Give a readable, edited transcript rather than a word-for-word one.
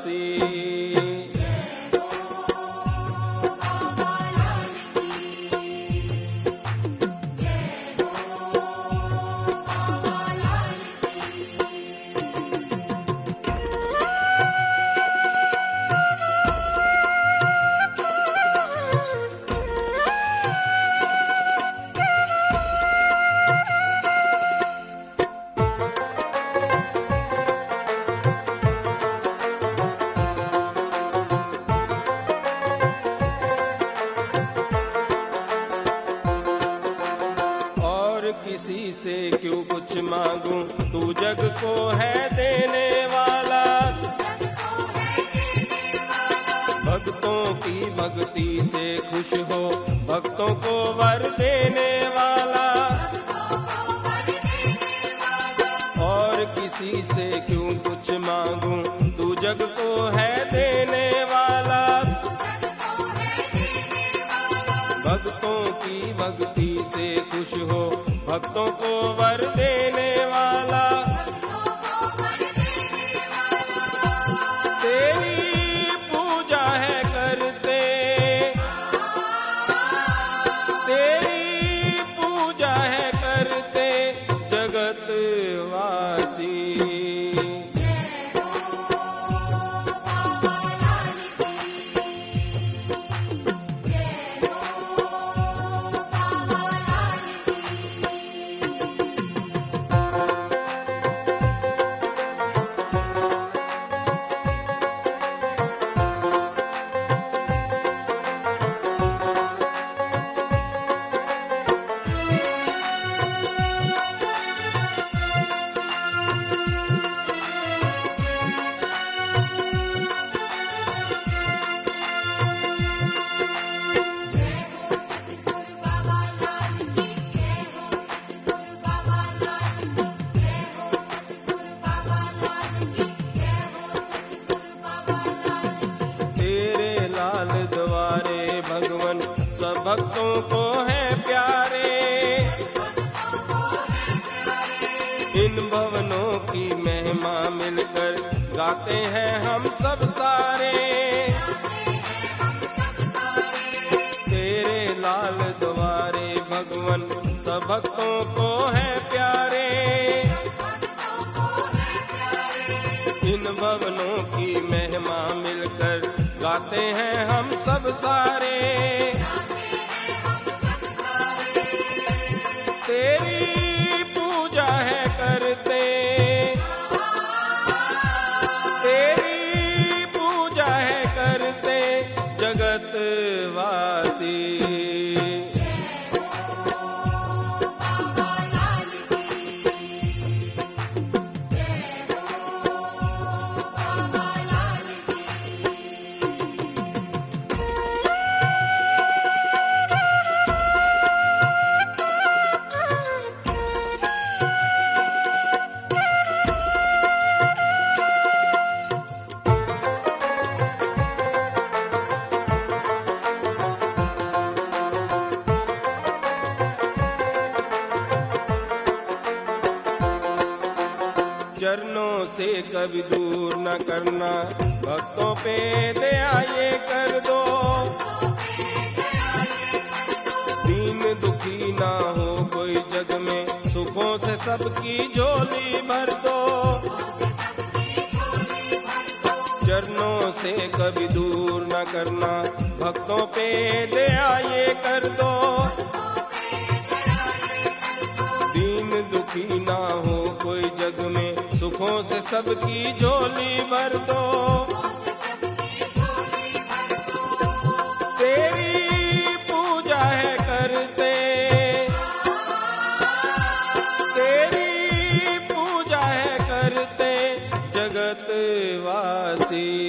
वासी। किसी से क्यों कुछ मांगूं, तू जग को है देने वाला। भक्तों की भक्ति से खुश हो, भक्तों को वर देने वाला। और किसी से क्यों कुछ मांगूं, तू जग को है देने वाला। भक्तों की भक्ति से खुश हो, भक्तों को वर देने वाला। तेरी पूजा है करते, तेरी पूजा है करते जगत वासी। सब भक्तों को है प्यारे, इन भवनों की महिमा मिलकर गाते हैं हम सब सारे। तेरे लाल द्वारे भगवन सब भक्तों को है प्यारे, इन भवनों की महिमा मिलकर गाते हैं हम सब सारे। तेरी पूजा है करते, तेरी पूजा है करते जगत वासी। चरणों से कभी दूर न करना, भक्तों पे दया ये कर दो। दीन दुखी ना हो कोई जग में, सुखों से सबकी झोली भर दो। चरणों से कभी दूर न करना, भक्तों पे दया ये कर दो। दीन दुखी ना हो कोई जग में, सुखों से सबकी झोली भर दो। तेरी पूजा है करते, तेरी पूजा है करते जगत वासी।